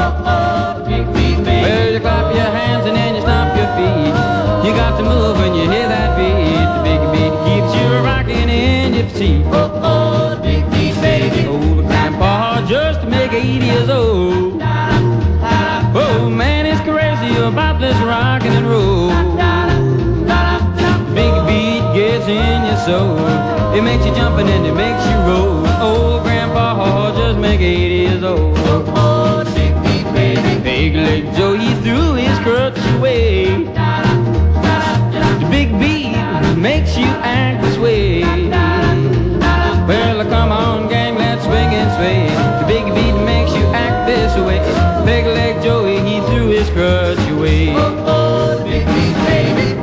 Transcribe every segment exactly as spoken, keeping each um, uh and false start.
Oh, the big beat, baby. Well, you clap your hands and then you stomp your feet. You got to move when you hear that beat. The big beat keeps you rocking in your seat. Oh, oh, the big beat, baby. Oh, but Grandpa just to make eighty years old. Oh, man, it's crazy about this rockin' and roll. Big beat gets in your soul. It makes you jump and then it makes you roll. Old Grandpa just make eighty years old. Oh, the big beat, baby. Big Leg Joe, he threw his crutch away. The big beat makes you act this way. Well, come on, gang, let's swing and sway. The big beat makes you act this way. Big Leg Joey, he threw his crutch away. Oh, oh, the big beat, baby.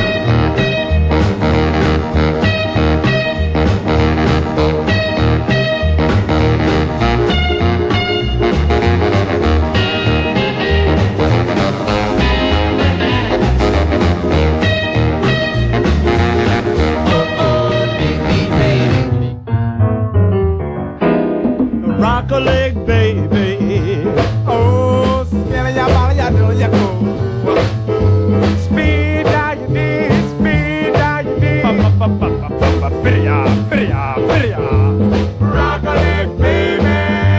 Rock a leg, baby. Oh, skinny, ya, ball, ya, do, ya, go. Speed, down your knees, speed, down your knees. Bidya, bidya, bidya. Rock a leg, baby.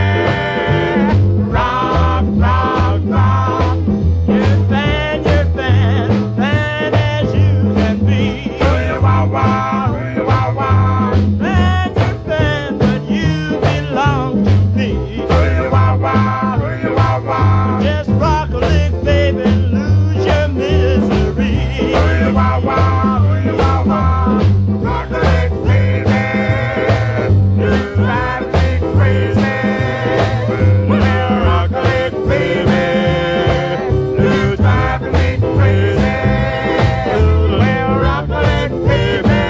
Rock, rock, rock. You fan, you fan, fan as you can be. Oh, wow, wow, oh, wow, wow. Fan, you fan, but you belong to me. Oh, wow, wow, oh, wow, wow. Just rock a leg, baby, lose your misery. Oh, wow, wow, oh, wow, wow. Rock a leg, baby, you drive me crazy. Well, rock a leg, baby, you drive me crazy. Well, rock a leg, baby,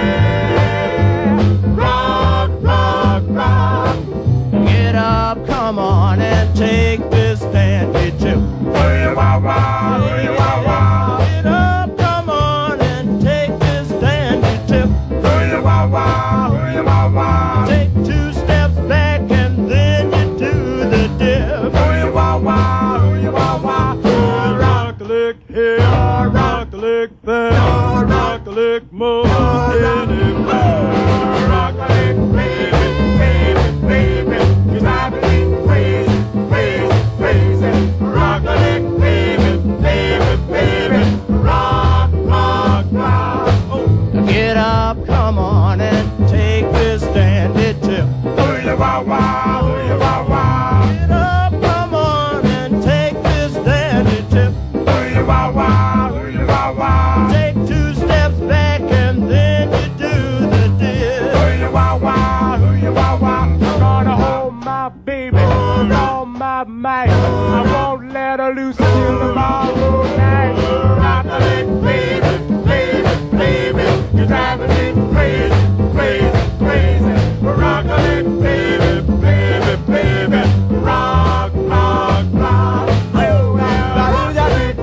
rock, rock, rock. Get up, come on and take this dandy trip. Oh, wow, wow, oh, wow, wow. Get up, come on and take this dandy trip. Oh, wow, wow, oh, wow, wow. Take two steps back and then you do the dip. Oh, wow, wow, oh, wow, wow. Oh, rock a lick here, oh, rock a lick there, oh, rock a lick more than anywhere. Rock a lick, baby, baby, baby. You drive me crazy, crazy, crazy. Rock a lick, baby, baby, baby. Rock, rock, rock. Oh. Get up, come on and take this dandy tip. Oh, yeah, wow, wow, oh, yeah, wow, wow. Get up, come on and take this dandy tip. Oh, yeah, wow, wow, oh, yeah, wow, wow. Take two steps back and then you do the dip. Oh, yeah, wow, wow, oh, yeah, wow, wow. I'm gonna hold my baby with all my might. I won't let her loose till tomorrow night. Rock a leg, baby, baby, baby. You're driving me crazy, crazy, crazy. Rock a leg, baby, baby, baby. Rock, rock, rock. Oh, rock a leg,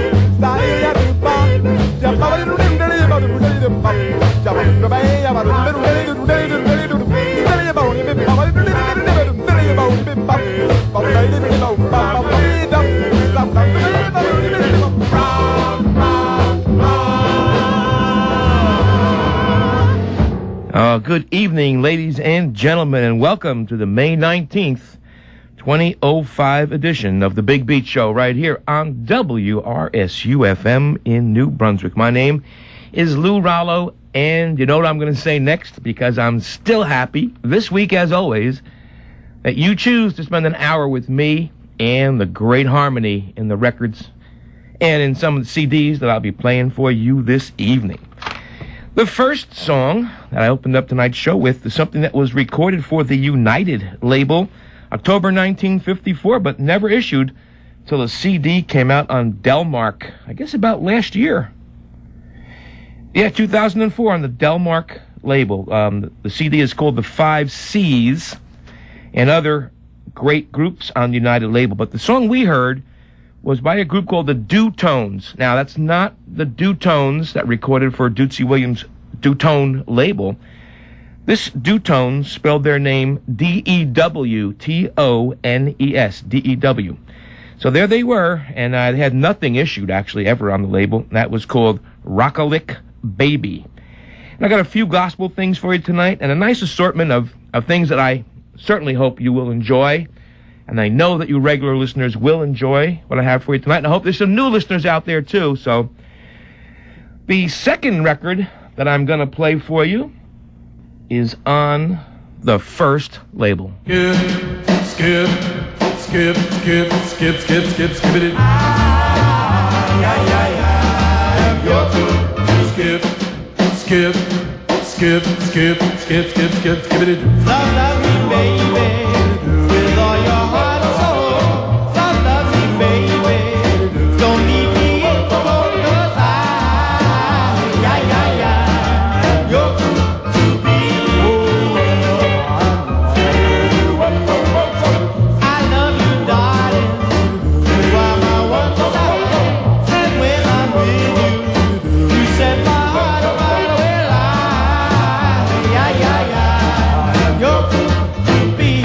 Uh, good evening, ladies and gentlemen, and welcome to the May nineteenth, twenty oh five edition of the Big Beat Show right here on W R S U F M in New Brunswick. My name is Lou Rallo, and you know what I'm going to say next, because I'm still happy this week, as always, that you choose to spend an hour with me and the great harmony in the records and in some of the C Ds that I'll be playing for you this evening. The first song that I opened up tonight's show with is something that was recorded for the United label October nineteen fifty-four, but never issued till the C D came out on Delmark, I guess about last year. Yeah, two thousand four on the Delmark label. Um, the C D is called The Five C's, and other great groups on the United label. But the song we heard was by a group called the Dutones. Now, that's not the Dutones that recorded for Dootsy Williams' Dutone label. This Dutones spelled their name D E W T O N E S, D E W. So there they were, and uh, they had nothing issued, actually, ever on the label. And that was called Rockalick Baby. And I got a few gospel things for you tonight, and a nice assortment of, of things that I certainly hope you will enjoy. And I know that you regular listeners will enjoy what I have for you tonight. And I hope there's some new listeners out there, too. So the second record that I'm going to play for you is on the first label. Skip, skip, skip, skip, skip, skip, skip, skip it. You're to skip, skip, skip, skip, skip, skip, skip, skip it. Love, love me, baby, with all your heart and soul. Love, love me, baby, don't leave me in the cold, 'cause I, yeah, yeah, yeah, you're good to be. I love you, darling, you are my one desire, and when I'm with you, you set my heart on fire. Well, I, yeah, yeah, yeah, you're good to be.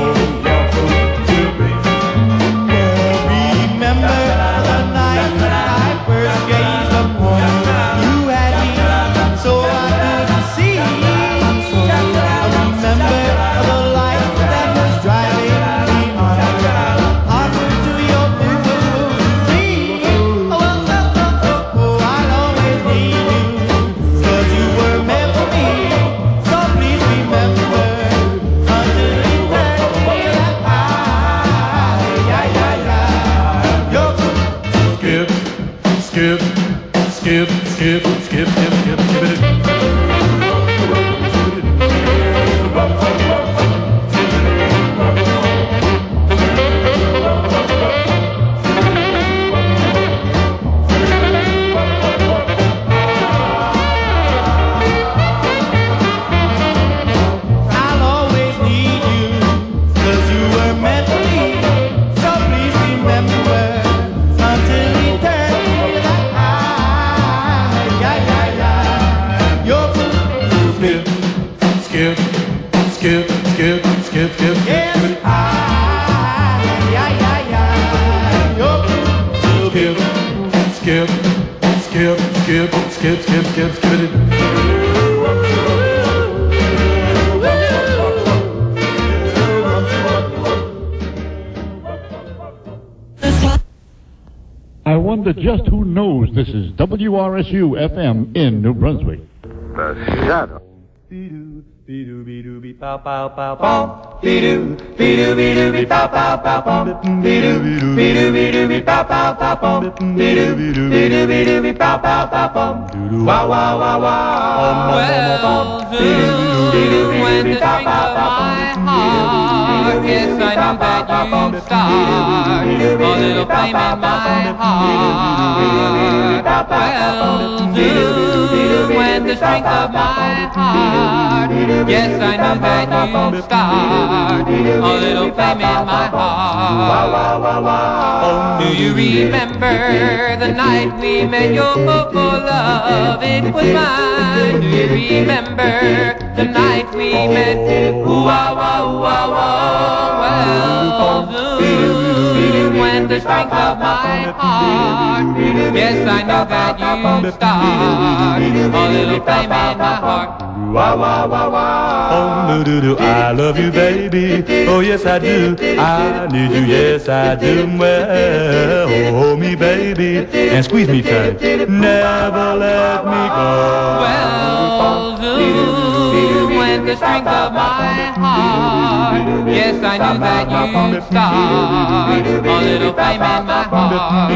Remember the night I first gazed upon you. You had me so I couldn't see. I remember the light that was driving me on, onward to your beautiful dream. Oh, oh, oh, oh, oh, I'll always need you, 'cause you were meant for me. So please remember until eternity that I, yeah, yeah, yeah, you're good. Skip, skip, skip, skip, skip, skip, skip, skip it. I'll always need you, 'cause you were meant for me. So please remember until eternity that I, yeah, yeah, yeah, you're good. Skip, skip, skip, skip, skip, skip, Yes, skip it. I, yeah, yeah, yeah, you're good. Skip, skip, skip, skip, skip, skip, skip, skip it. I wonder just who knows this is W R S U F M in New Brunswick. The Shadow. Well, soon when the strings of my heart, yes, I knew that you'd start a little flame in my heart. Well, soon when the strings of my heart, yes, I knew that you'd start a little flame in my heart. Do you remember the night we met your love? It was mine. Do you remember the night we met? Ooh, ah, wah, ooh, ah, wah. Well, soon when the strength of my heart, yes, I knew that you'd start a little flame in my heart. Wah, wah, wah, wah. Oh, do, do, do, I love you, baby. Oh, yes, I do. I need you, yes, I do. Well, hold me, baby, and squeeze me tight. Never let me go. Well, soon when the strength of my heart, yes, I knew that you'd start a little flame in my heart.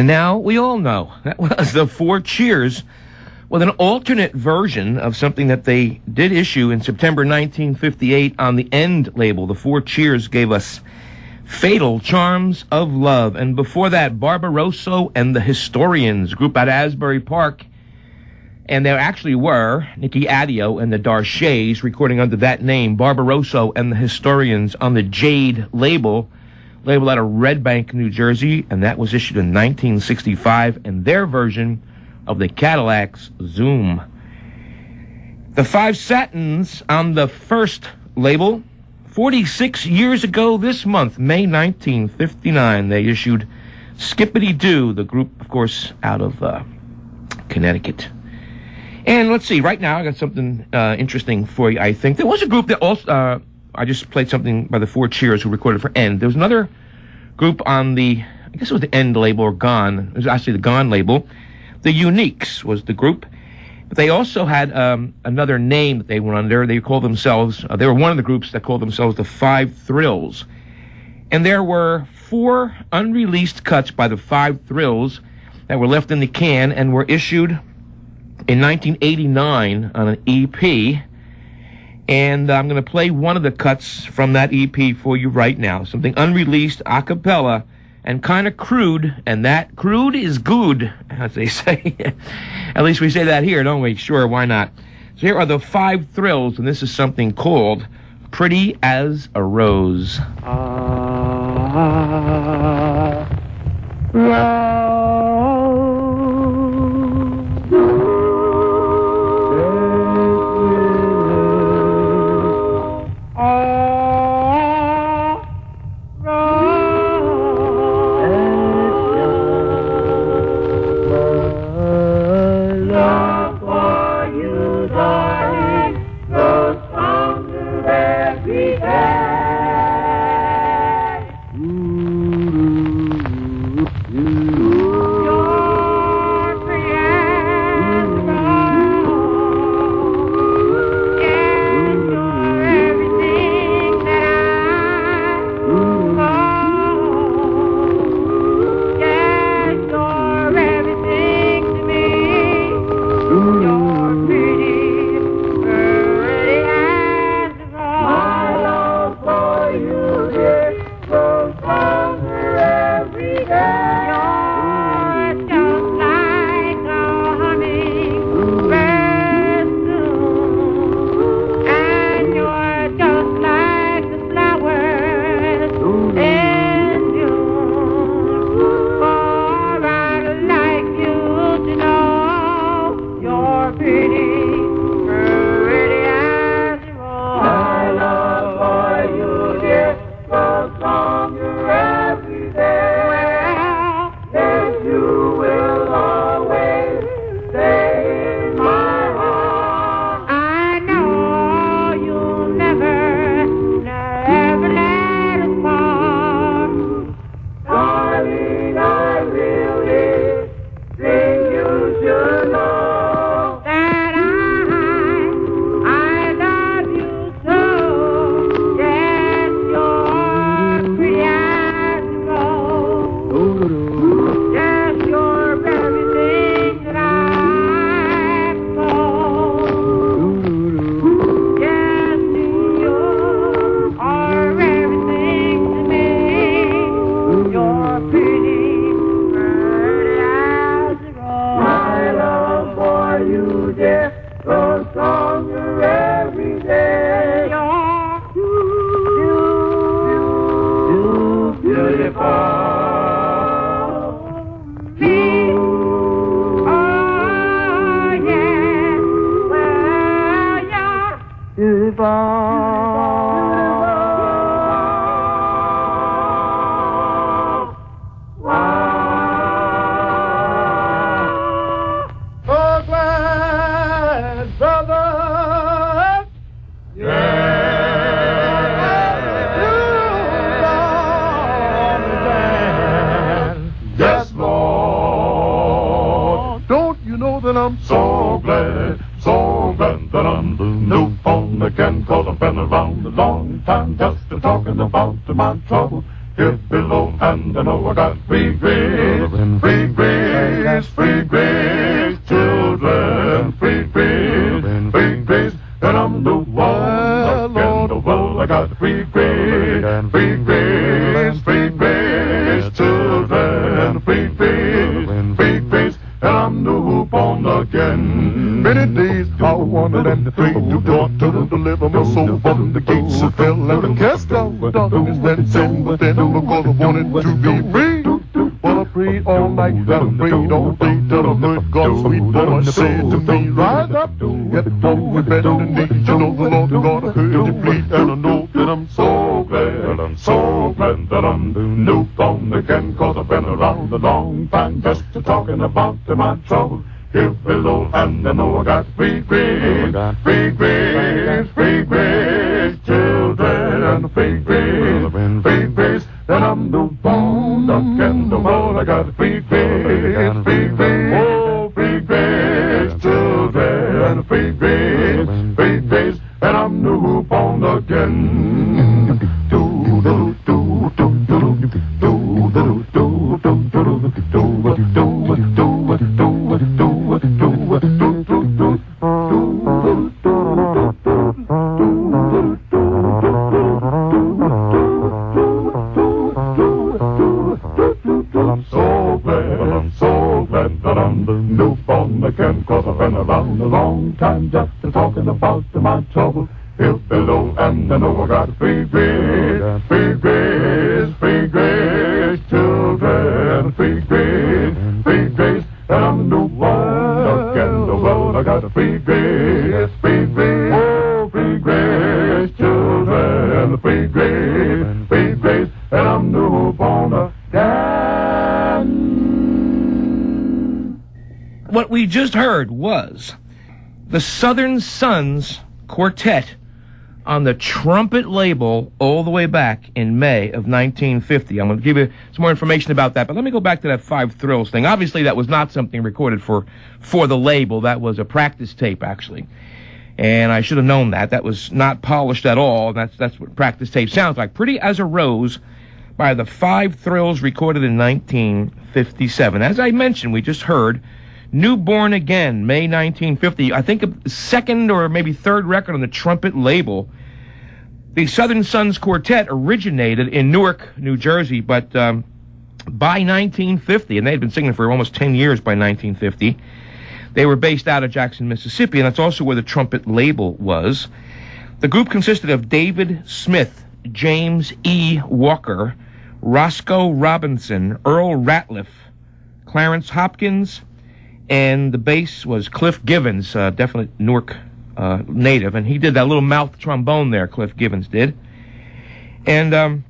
And now we all know. That was the Four Cheers with an alternate version of something that they did issue in September nineteen fifty-eight on the End label. The Four Cheers gave us Fatal Charms of Love. And before that, Barbarosso and the Historians, group out of Asbury Park. And there actually were Nicky Adio and the Darchays recording under that name, Barbarosso and the Historians, on the Jade label, label out of Red Bank, New Jersey, and that was issued in nineteen sixty-five, and their version of the Cadillacs Zoom. The Five Satins on the first label, forty-six years ago this month, May nineteen fifty-nine, they issued Skippity Doo, the group, of course, out of uh, Connecticut. And let's see, right now I got something uh, interesting for you, I think. There was a group that also, uh, I just played something by the Four Cheers who recorded for End. There was another group on the, I guess it was the End label or Gone. It was actually the Gone label. The Uniques was the group. But they also had um, another name that they went under. They called themselves, uh, they were one of the groups that called themselves the Five Thrills. And there were four unreleased cuts by the Five Thrills that were left in the can and were issued in nineteen eighty-nine on an E P. And I'm going to play one of the cuts from that E P for you right now. Something unreleased, a cappella, and kind of crude, and that crude is good, as they say. At least we say that here, don't we? Sure, why not? So here are the Five Thrills, and this is something called Pretty as a Rose. Ah, rose. here below, and I know I got free grace, free grace, free grace, children, free grace, free grace, and I'm the one again. Well, I got free grace, free grace, free grace, children, free grace, free grace, and I'm new born again. Many days I wanted and the faith to God to deliver my soul from the gates of hell and the cast out darkness that sin within, because I wanted to be free. But I prayed all night and I prayed all day till I heard God's sweet voice say to me, rise up, get forward, better than these. You know the Lord God, I heard you plead, and I know that I'm so glad, I'm so glad that I'm new born again, cause I've been around a long time just talking about my trouble. Here below, and I know I got free grace, free grace, free grace, children, free grace, free grace, and I'm the born again. The world I got free grace, free grace, oh, free grace, children, free grace, free grace, and I'm new born again. Do do do do do do do do do do I'm so glad, I'm so glad that I'm the newborn again, cause I've been around a long time just talking about my trouble here below, and I know I got free grace, free grace, free grace, children, free grace, free grace, and I'm the newborn again. The world I got free grace, free grace, oh, free grace, children, free grace, free grace, and I'm newborn again. What we just heard was the Southern Sons Quartet on the Trumpet label all the way back in May of nineteen fifty. I'm going to give you some more information about that, but let me go back to that Five Thrills thing. Obviously, that was not something recorded for, for the label. That was a practice tape, actually. And I should have known that. That was not polished at all. That's, that's what practice tape sounds like. Pretty as a Rose by the Five Thrills, recorded in nineteen fifty-seven. As I mentioned, we just heard Newborn Again, May nineteen fifty. I think a second or maybe third record on the Trumpet label. The Southern Sons Quartet originated in Newark, New Jersey, but um, by nineteen fifty, and they had been singing for almost ten years by nineteen fifty, they were based out of Jackson, Mississippi, and that's also where the Trumpet label was. The group consisted of David Smith, James E. Walker, Roscoe Robinson, Earl Ratliff, Clarence Hopkins, and the bass was Cliff Givens, uh, definite Newark uh, native, and he did that little mouth trombone there, Cliff Givens did. And, um,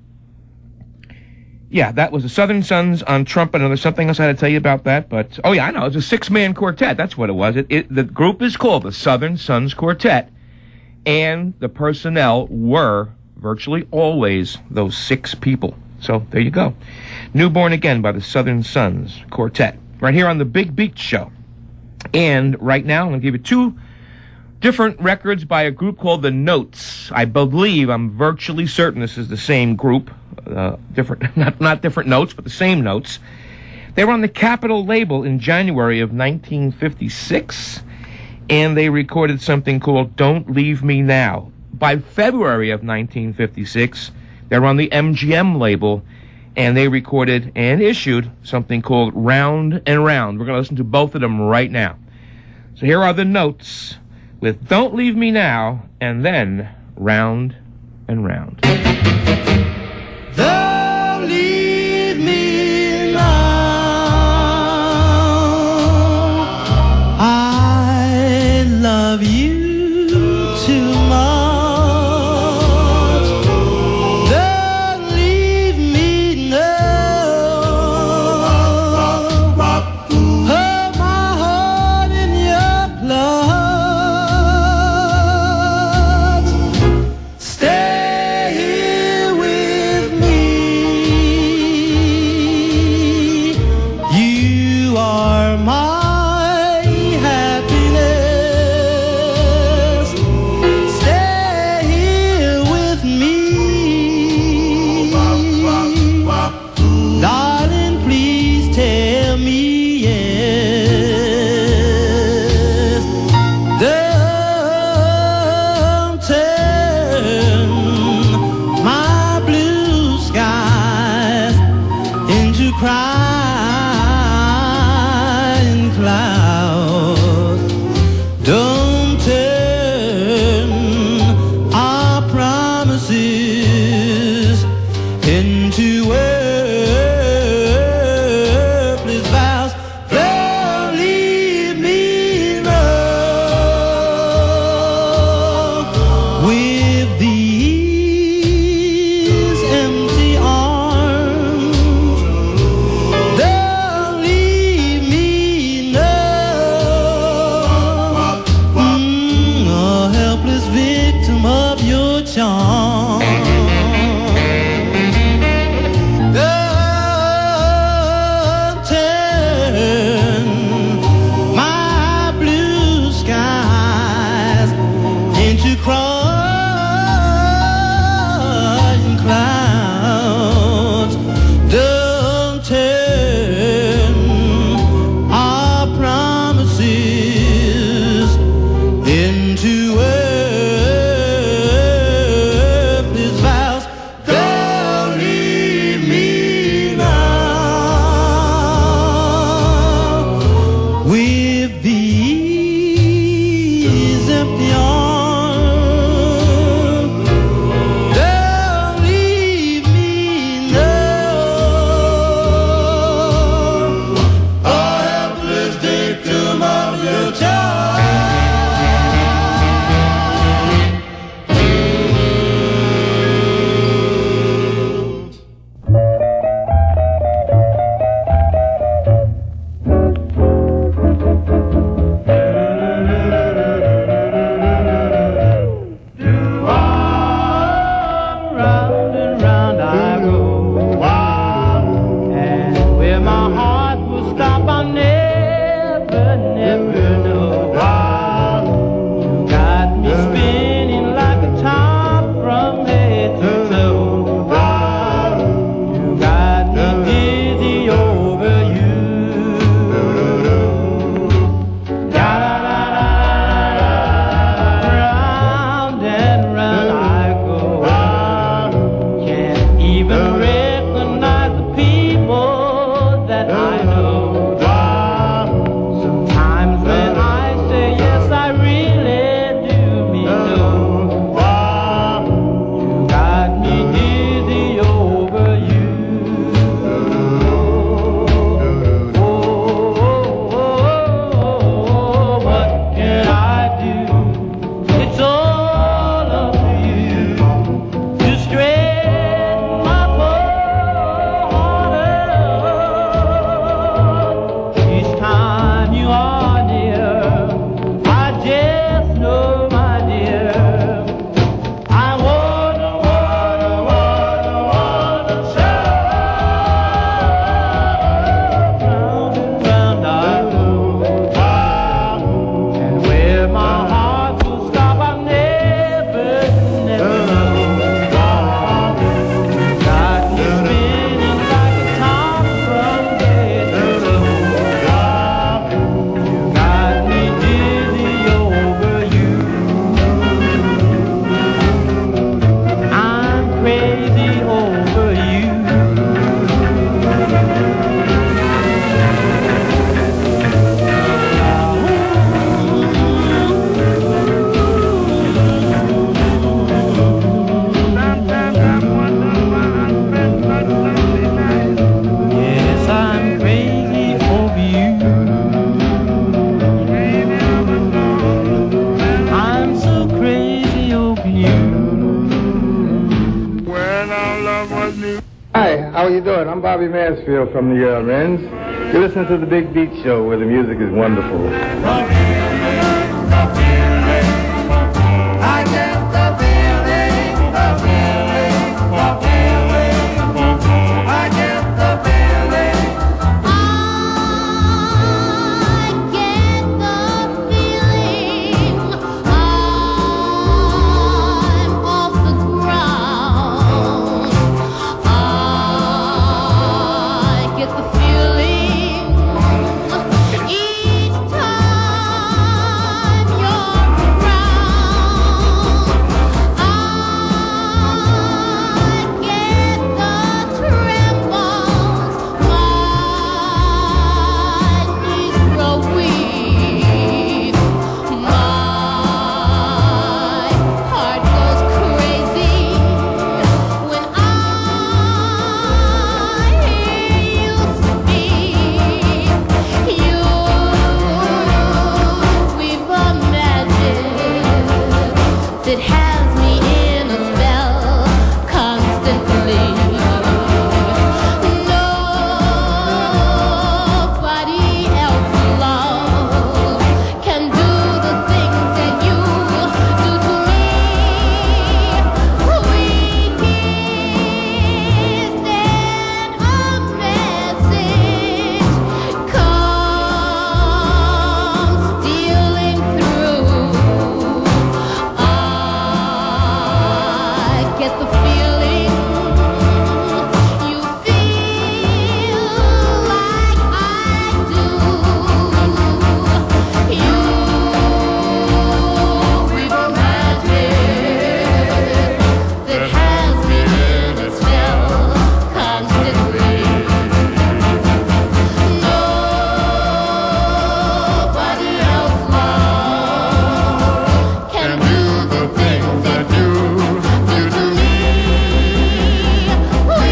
yeah, that was the Southern Sons on trumpet, and there's something else I had to tell you about that, but, oh yeah, I know, it was a six-man quartet, that's what it was. It, it, the group is called the Southern Sons Quartet, and the personnel were virtually always those six people. So, there you go. Newborn Again by the Southern Sons Quartet. Right here on the Big Beat Show. And right now, I'm going to give you two different records by a group called The Notes. I believe, I'm virtually certain this is the same group. Uh, different, not, not different notes, but the same notes. They were on the Capitol label in January of nineteen fifty-six, and they recorded something called Don't Leave Me Now. By February of nineteen fifty-six, they were on the M G M label, and they recorded and issued something called Round and Round. We're going to listen to both of them right now. So here are the Notes with Don't Leave Me Now, and then Round and Round. Don't leave me now. I love you too much. Stay here with good. I'm Bobby Mansfield from the uh, Wrens. You listen to the Big Beat Show where the music is wonderful. I get the feeling, the feeling, the feeling. I get the feeling. I get the feeling I'm off the ground. I get the feeling each time you're around. I get the trembles, my knees grow weak, my heart goes crazy when I hear you speak. You weave a magic that has me in a spell constantly. Nobody else, love, can do the things that you do to me. We kissed and a message comes stealing through. I get the feeling you feel like I do. You weave a magic that has me in a spell constantly. Nobody else, love, can do the things that you do to me. We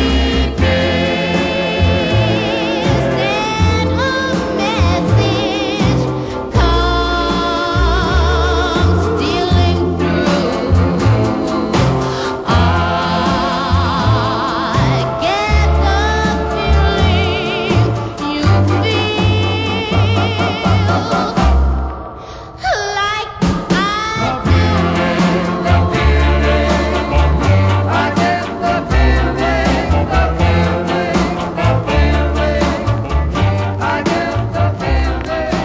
kissed and a message comes stealing through. I get the feeling you feel like I do. I get the feeling, the feeling, the feeling. I get the feeling,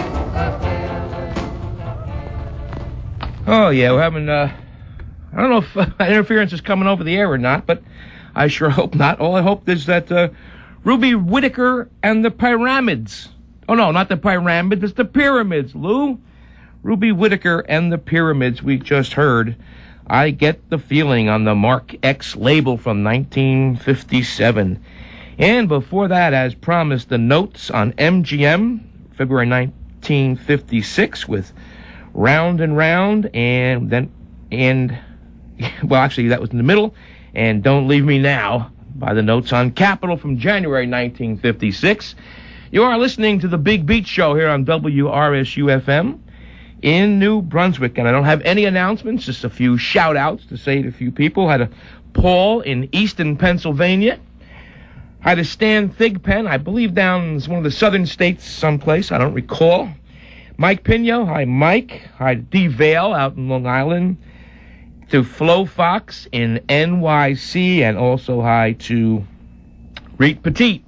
the feeling. Oh, yeah, we're having, uh, I don't know if uh, interference is coming over the air or not, but I sure hope not. All I hope is that uh, Ruby Whittaker and the Pyramids. Oh, no, not the Pyramids, it's the Pyramids, Lou. Ruby Whittaker and the Pyramids, we just heard. I Get the Feeling on the Mark X label from nineteen fifty-seven. And before that, as promised, the Notes on M G M, February nineteen fifty-six, with Round and Round, and then, and, well, actually, that was in the middle, and Don't Leave Me Now by the Notes on Capitol from January nineteen fifty-six. You are listening to the Big Beat Show here on W R S U F M in New Brunswick, and I don't have any announcements, just a few shout-outs to say to a few people. Had a Paul in Easton, Pennsylvania. Had a Stan Thigpen, I believe down in one of the southern states someplace, I don't recall. Mike Pino, hi Mike. Hi to D. Vale out in Long Island. To Flo Fox in N Y C, and also hi to Reet Petit.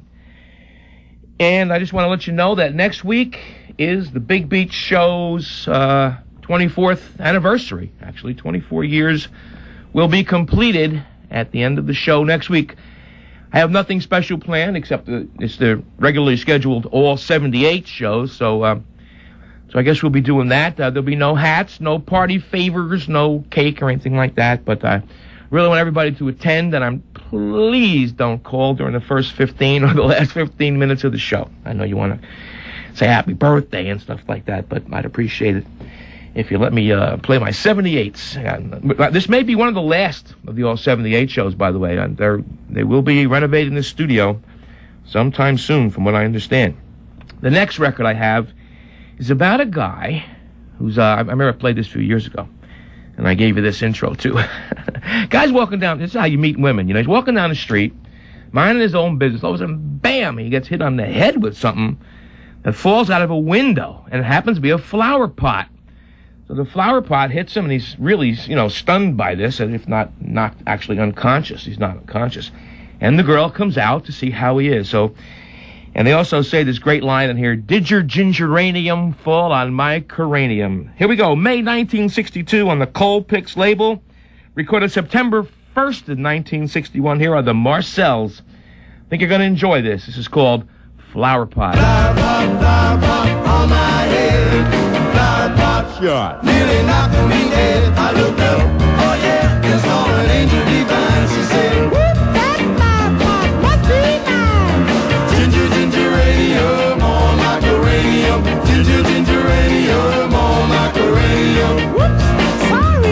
And I just want to let you know that next week is the Big Beat Show's uh, twenty-fourth anniversary. Actually, twenty-four years will be completed at the end of the show next week. I have nothing special planned except the, it's the regularly scheduled all seventy-eight shows, so uh, so I guess we'll be doing that. Uh, there'll be no hats, no party favors, no cake or anything like that, but I really want everybody to attend, and I'm please don't call during the first fifteen or the last fifteen minutes of the show. I know you want to say happy birthday and stuff like that, but I'd appreciate it if you let me uh, play my seventy-eights. Uh, this may be one of the last of the all seventy-eight shows, by the way. Uh, they're, they will be renovating the studio sometime soon, from what I understand. The next record I have is about a guy who's, uh, I remember I played this a few years ago, and I gave you this intro, too. Guy's walking down, this is how you meet women, you know, he's walking down the street, minding his own business. All of a sudden, bam, he gets hit on the head with something that falls out of a window, and it happens to be a flower pot. So the flower pot hits him, and he's really, you know, stunned by this, and if not, not actually unconscious. He's not unconscious. And the girl comes out to see how he is. So, and they also say this great line in here, did your gingeranium fall on my cranium? Here we go, May nineteen sixty-two on the Colpix label, recorded September first of nineteen sixty-one. Here are the Marcells. I think you're going to enjoy this. This is called Flower Pot. Flower pot, flower pot on my head. Flower pot shot. nearly knocked me dead. I looked up, oh yeah, and saw an angel divine. She said, whoop, that flower pot must be mine. Ginger, gingeranium on my cranium. Ginger, gingeranium on my cranium. Whoops, sorry.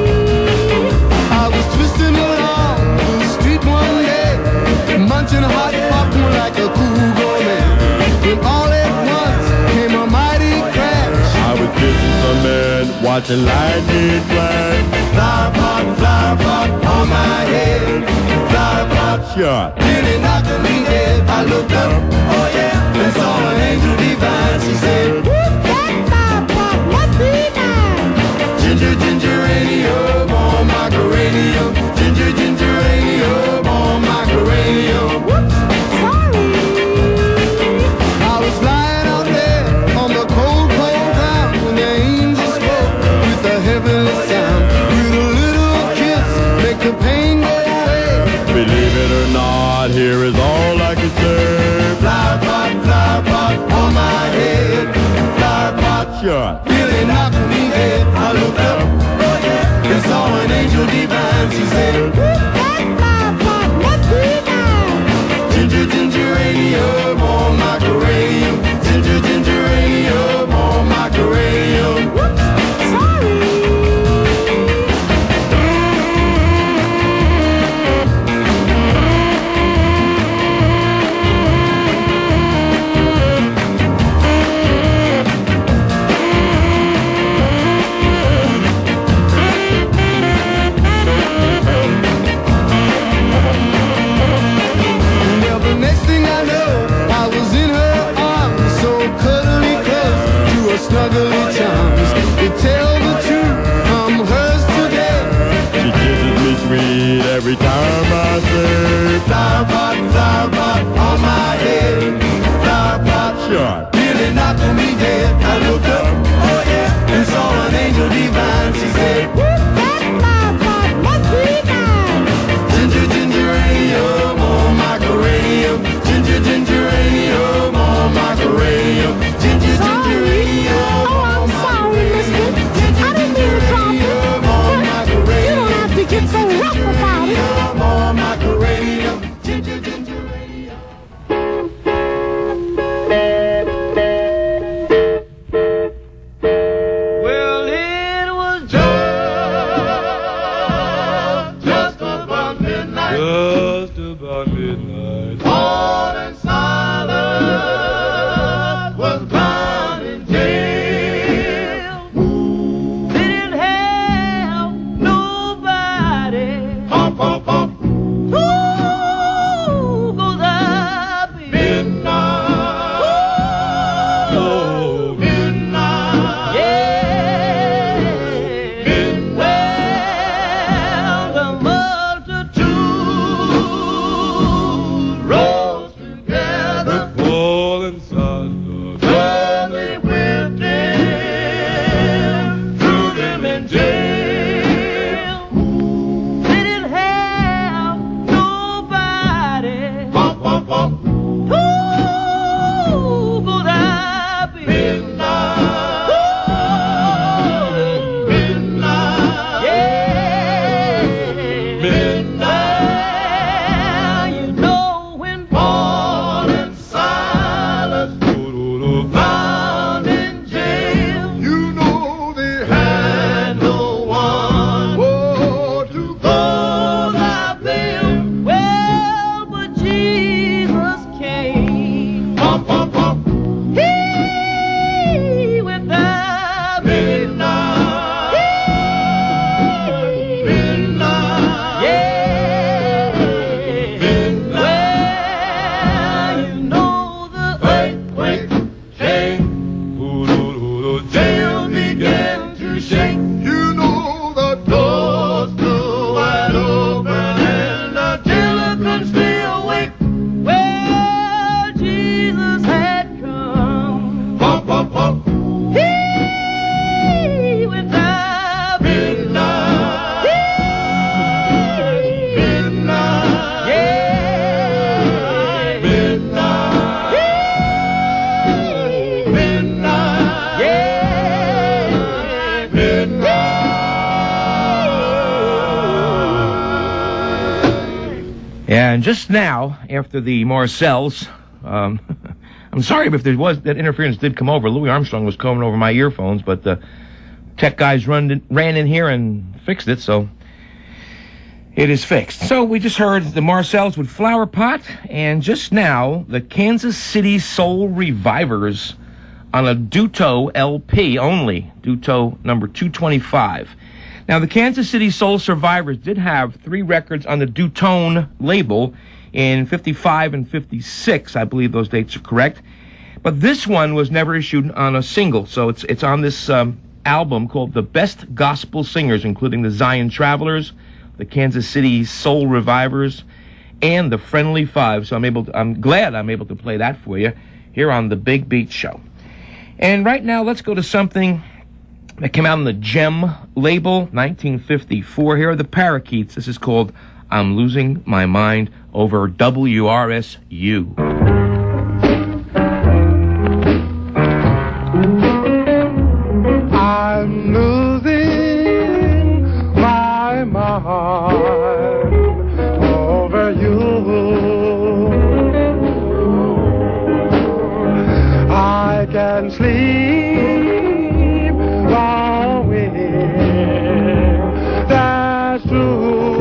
I was twisting along the street one day, munching hot popcorn like a cool gourmet. When all at once came a mighty crash. I was kissing some man, watching lightning flash. Flower pot, flower pot on my head. Flower pot Shot. nearly knocked me dead. I looked up, oh yeah, and saw an angel divine. She said, whoop, that flower pot must be mine. Ginger, gingeranium on my cranium. Ginger, gingeranium on my cranium. Whoops, sorry. I was lying out there on the cold, cold ground when the angel spoke with a heavenly sound. With a little kiss, make the pain go away. Believe it or not, here is all I can say. Flower pot, flower pot on my head. Flower pot Shot. nearly knocked me dead. I looked up, oh yeah, and saw an angel divine. She said, whoop, that flower pot must be mine. Ginger, gingeranium on my cranium. Ginger, gingeranium on my cranium. Whoops, sorry. Well, the next thing I know, I was in her arms, so cuddly close to her snuggly charms. To tell the truth, I'm hers today. She kisses me sweet every time I say. Flower pot, flower pot on my head. Flower pot Shot. nearly knocked me dead. I looked up, oh yeah, and saw an angel divine. She said, whoop, that flower pot must be mine. Ginger, gingeranium on my cranium. Ginger, gingeranium on my cranium. Ginger, gingeranium on my cranium. Ginger, gingeranium on my cranium. You don't have to get so rough about it. On my cranium. Ginger, gingeranium. you shake. You know the door's still wide open and the jailer can stay awake. Well, Jesus had come. Pop, pop, pop. He went out Midnight. Midnight. Yeah. Midnight. Midnight. Yeah. Yeah, and just now, after the Marcells, um, I'm sorry if there was, that interference did come over. Louis Armstrong was coming over my earphones, but the tech guys run in, ran in here and fixed it, so it is fixed. So we just heard the Marcells with Flower Pot, and just now, the Kansas City Soul Revivers on a Duto L P only, Duto number two twenty-five. Now, the Kansas City Soul Survivors did have three records on the Dutone label in fifty-five and fifty-six. I believe those dates are correct. But this one was never issued on a single, so it's it's on this um, album called The Best Gospel Singers, including the Zion Travelers, the Kansas City Soul Revivers, and the Friendly Five. So I'm able to, I'm glad I'm able to play that for you here on the Big Beat Show. And right now, let's go to something that came out on the Gem label, nineteen fifty-four. Here are the Parakeets. This is called I'm Losing My Mind over W R S U. I'm losing my mind over you. I can sleep away. That's true.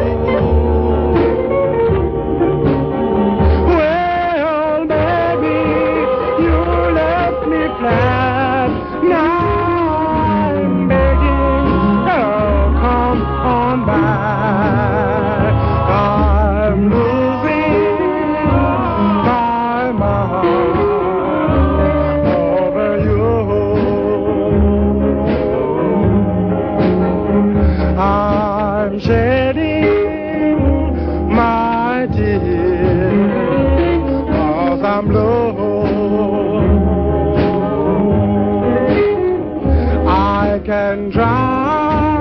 Well, baby, you left me flat. Now I'm begging, oh, come on back. I'm losing my mind over you. I'm shedding my tears 'cause I'm blue. I can dry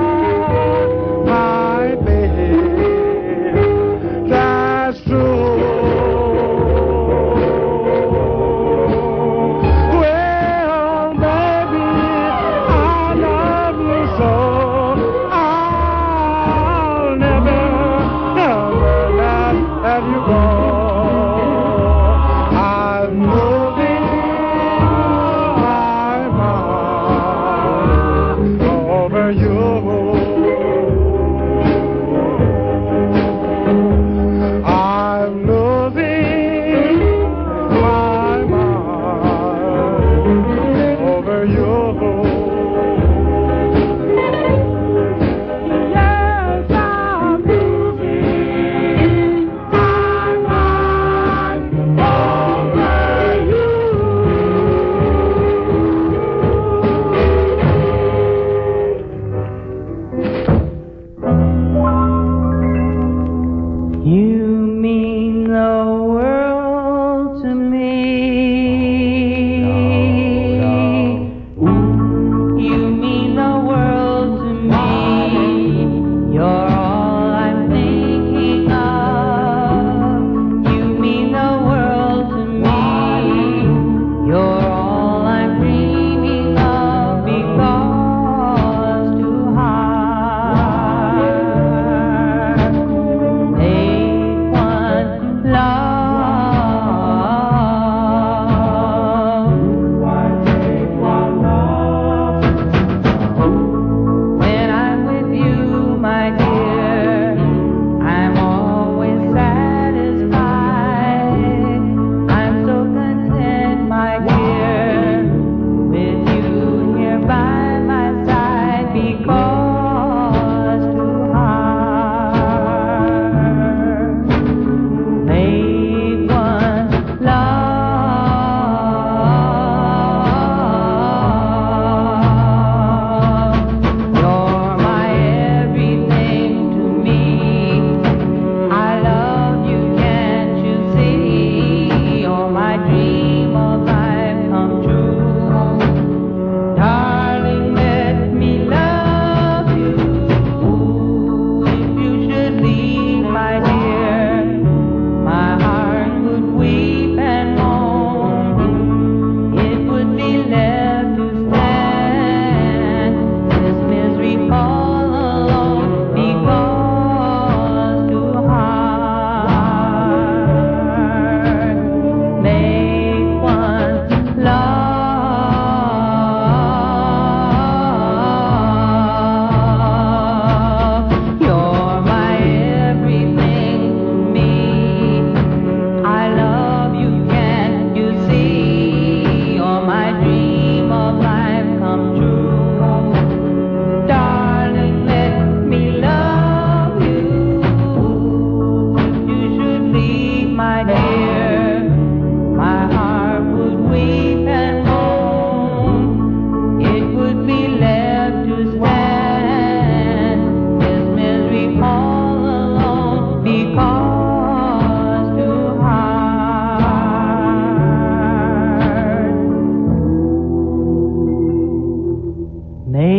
my babe, that's true. Well, baby, I love you so. I'll never, never let, let you go. I'm moving my mind over you.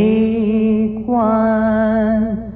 Take one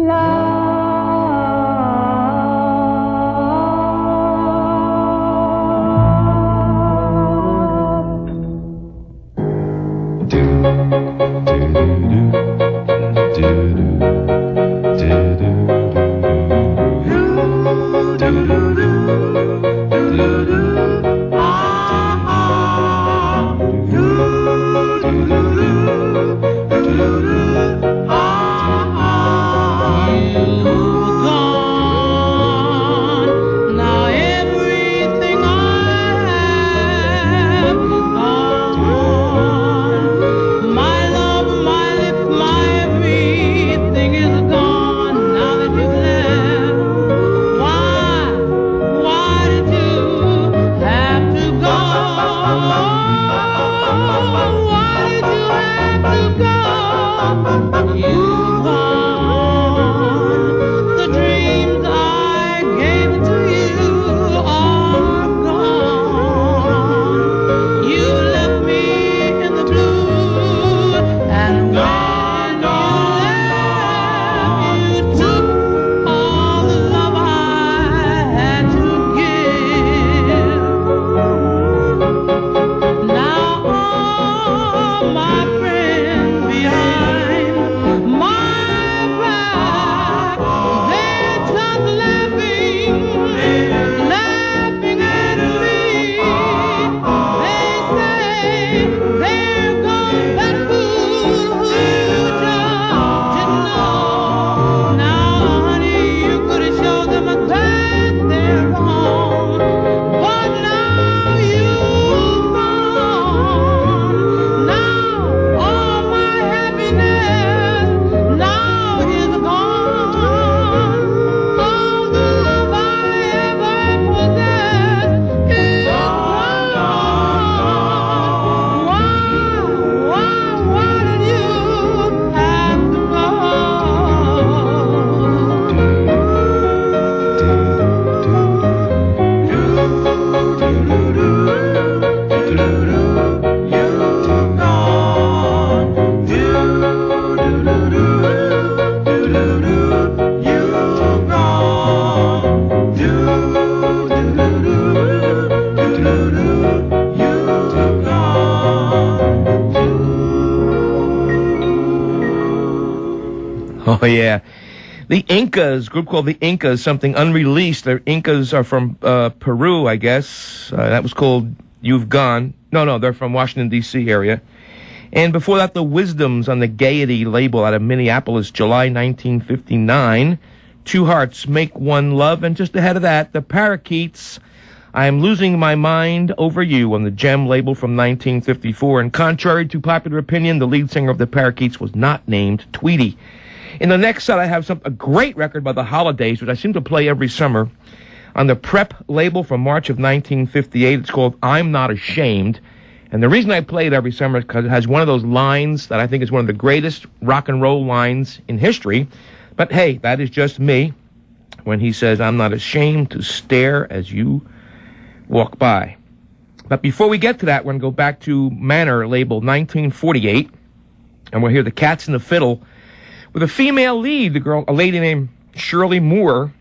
Oh, yeah. The Incas, group called the Incas, something unreleased. The Incas are from uh, Peru, I guess. Uh, that was called You've Gone. No, no, they're from Washington, D C area. And before that, the Wisdoms on the Gaiety label out of Minneapolis, July nineteen fifty-nine. Two Hearts Make One Love. And just ahead of that, the Parakeets, I Am Losing My Mind Over You on the Gem label from nineteen fifty-four. And contrary to popular opinion, the lead singer of the Parakeets was not named Tweety. In the next set, I have some, a great record by the Holidays, which I seem to play every summer, on the Prep label from March of nineteen fifty-eight. It's called I'm Not Ashamed. And the reason I play it every summer is because it has one of those lines that I think is one of the greatest rock and roll lines in history. But hey, that is just me when he says, I'm not ashamed to stare as you walk by. But before we get to that, we're going to go back to Manor label nineteen forty-eight. And we'll hear the Cats and the Fiddle with a female lead, the girl, a lady named Shirley Moore.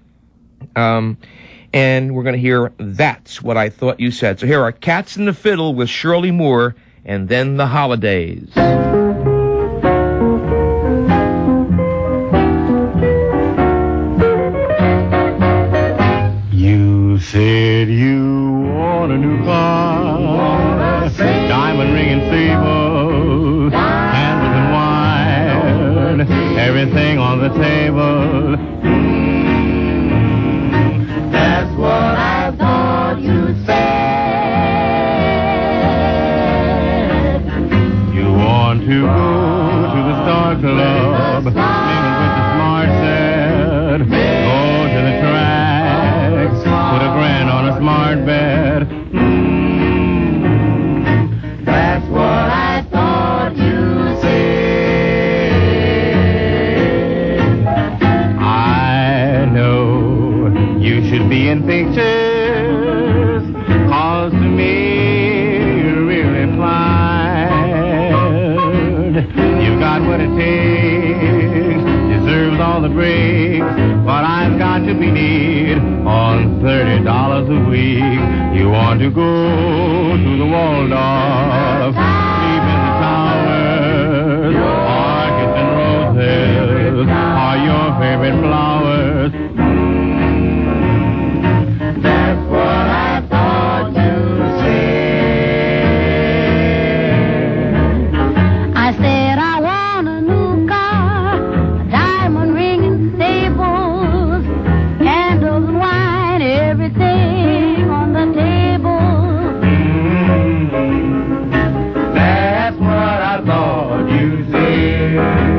Um, and we're going to hear That's What I Thought You Said. So here are Cats and the Fiddle with Shirley Moore, and then the Holidays. You said you want a new car, diamond ring and sable, candles and wine, everything on the table. Mm, that's what I thought you said. You want to go to the Star Club, mingle with the smart set, go to the track, put a grand on a smart bed. Mm, that's what I thought you said. I know you should be in pictures, 'cause to me you're really fine. You've got what it takes all the bricks, but I've got to be neat on thirty dollars a week. You want to go to the Waldorf, sleep in the towers, orchids and roses are your favorite flowers. That's what I thought you'd say. I said I want a new car, a diamond ring and stables, candles and wine, everything on the table. That's what I thought you'd say.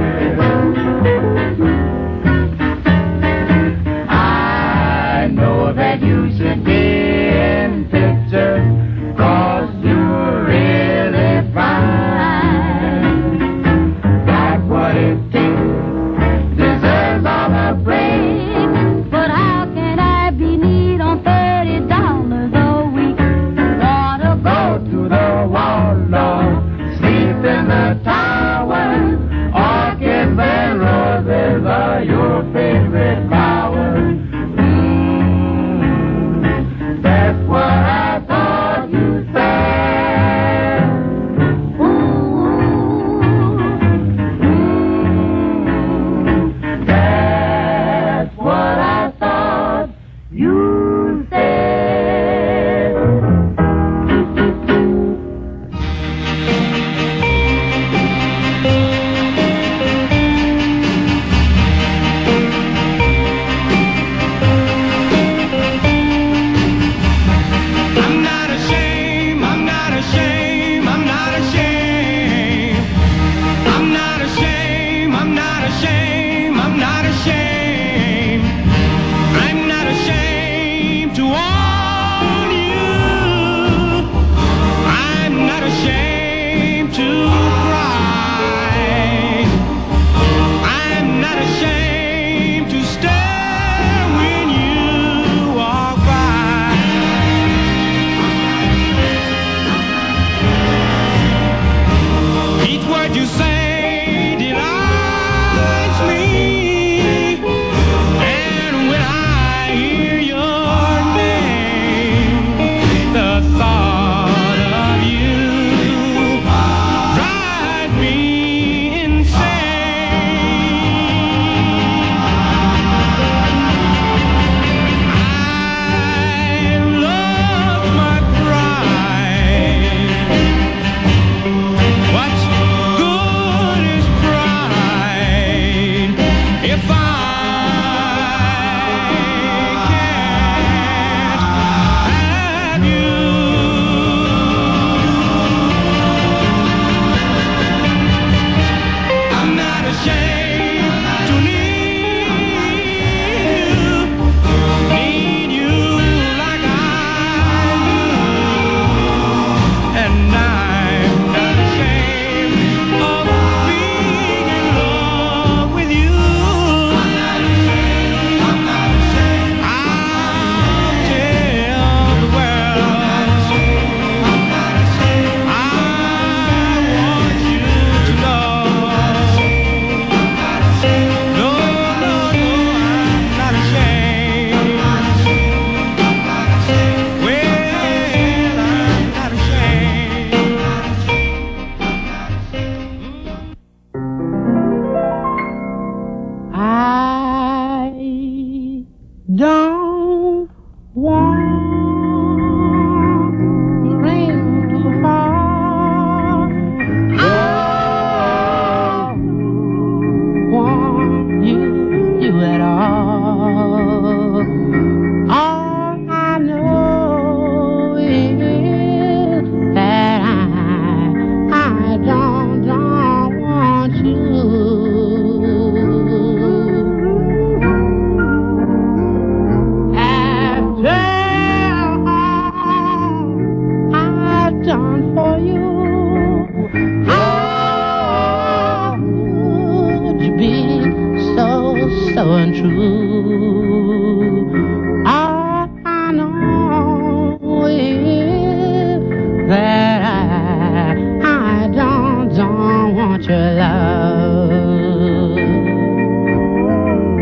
I know that you should be in pictures, 'cause you're really fine. Got what it takes, deserves all the praise. But how can I be neat on thirty dollars a week? Wanna go To the Waldorf, sleep in the towers, orchids and roses are your favorite flowers. Mm, that's what I thought you said. Ooh, mm, that's what I thought you said. I'm not ashamed, I'm not ashamed, I'm not ashamed. I'm not ashamed, I'm not ashamed, I'm not ashamed. I'm not ashamed to warn you. I'm not ashamed to cry. I'm not ashamed to stare when you walk by. Each word you say delights me, and when I hear your name, the thought of you drives me insane. I've lost my pride. What's good is pride if I can't have you. I'm not ashamed to need you, need you like I do, and I'm not ashamed of being in love with you. I'm not ashamed, I'm not ashamed. I'll tell the world. I'm not ashamed, I'm not ashamed. I want you to know. I'm not ashamed, I'm not ashamed. No, no, no, I'm not ashamed. I'm not ashamed, I'm not ashamed. Well, I'm not ashamed. I'm not ashamed. I don't want rain to fall. I don't want you, you at all. All I know is that I, I don't, don't want you. After all I've done for you, how would you be so, so untrue? All I know is that I, I don't, don't want your love.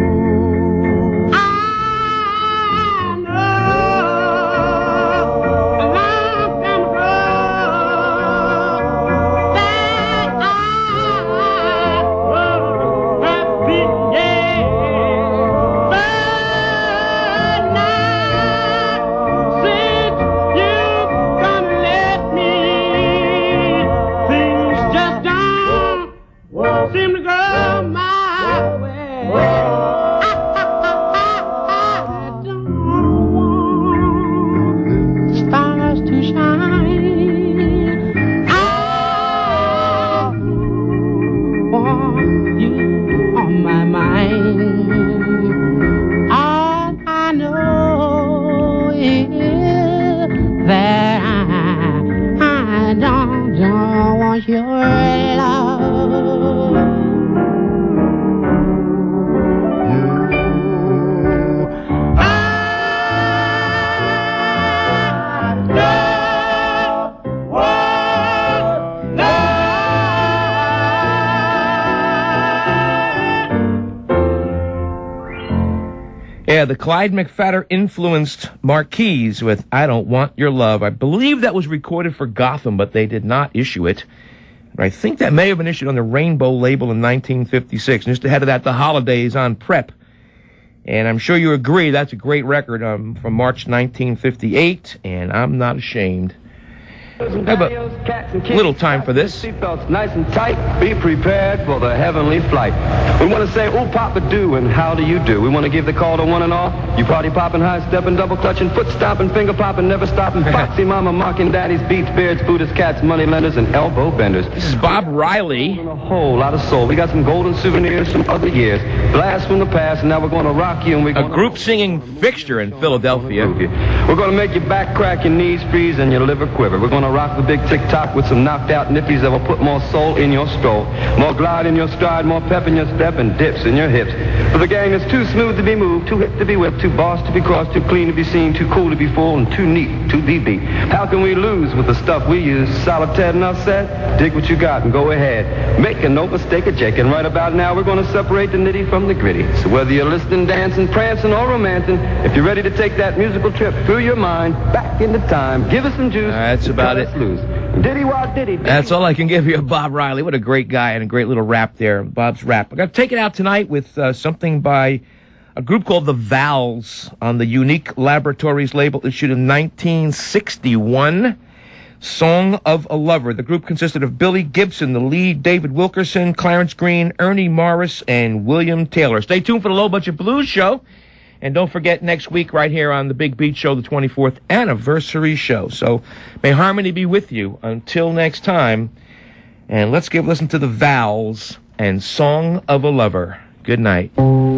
Yeah, the Clyde McPhatter-influenced Marquise with I Don't Want Your Love. I believe that was recorded for Gotham, but they did not issue it. But I think that may have been issued on the Rainbow label in nineteen fifty-six. And just ahead of that, The Holidays on Prep. And I'm sure you agree that's a great record um, from March nineteen fifty-eight, and I'm not ashamed. Have a little time for this. Seatbelts nice and tight. Be prepared for the heavenly flight. We want to say, oh, Papa do, and how do you do? We want to give the call to one and all. You party popping, high stepping, double touching, foot stomping, finger popping, never stopping, foxy mama mocking daddies, beats, beards, Buddhists, cats, money lenders, and elbow benders. This is Bob Riley. A whole lot of soul. We got some golden souvenirs from other years. Blast from the past, and now we're going to rock you. And we're a group singing fixture in Philadelphia. We're going to make your back crack, your knees freeze, and your liver quiver. We're going to rock the big tick-tock with some knocked-out nippies that will put more soul in your stroll, more glide in your stride, more pep in your step, and dips in your hips. For the gang is too smooth to be moved, too hip to be whipped, too boss to be crossed, too clean to be seen, too cool to be full, and too neat to be beat. How can we lose with the stuff we use? Solitaire enough said? Dig what you got and go ahead. Make a no mistake of Jake, and right about now we're going to separate the nitty from the gritty. So whether you're listening, dancing, prancing, or romancing, if you're ready to take that musical trip through your mind, back into time, give us some juice. That's about it. Lose. Diddy wah diddy. That's all I can give you, Bob Riley. What a great guy and a great little rap there, Bob's rap. I'm going to take it out tonight with uh, something by a group called The Vals on the Unique Laboratories label, issued in nineteen sixty-one. Song of a Lover. The group consisted of Billy Gibson, the lead, David Wilkerson, Clarence Green, Ernie Morris, and William Taylor. Stay tuned for the Low Budget Blues Show. And don't forget, next week right here on the Big Beat Show, the twenty-fourth anniversary show. So may harmony be with you until next time. And let's give a listen to The Vals and Song of a Lover. Good night.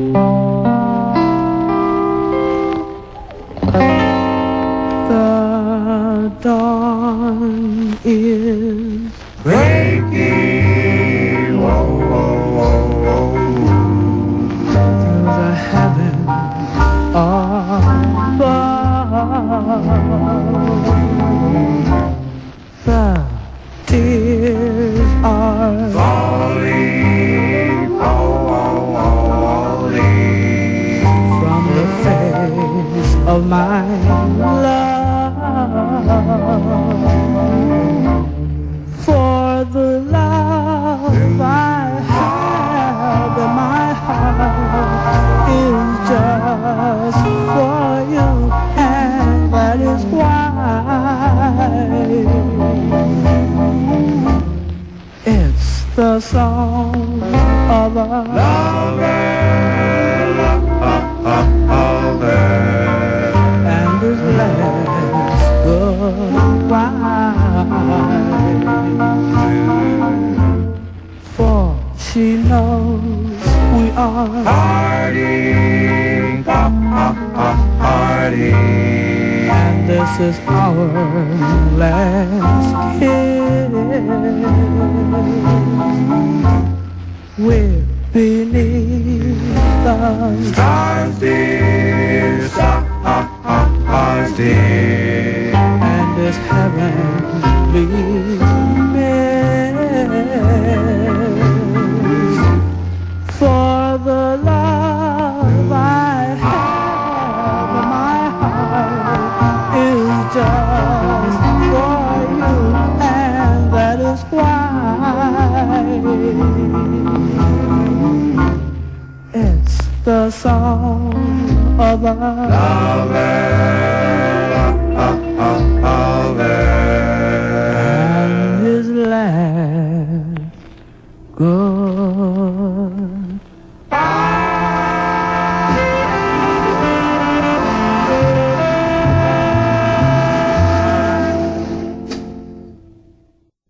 The dawn is breaking. Whoa, whoa, whoa, whoa. Through the heavens above, the tears are falling, falling from the face of my love. For the love I have in my heart is just for you, and that is why it's the song of a lover, lover, and his last goodbye. For she knows we are parting, parting, and this is our last kiss. We're beneath the stars, dear, stars, dear, and this heavenly mist. For the love I have in my heart is just for you, and that is why it's the song of a lover, lover, and his last good.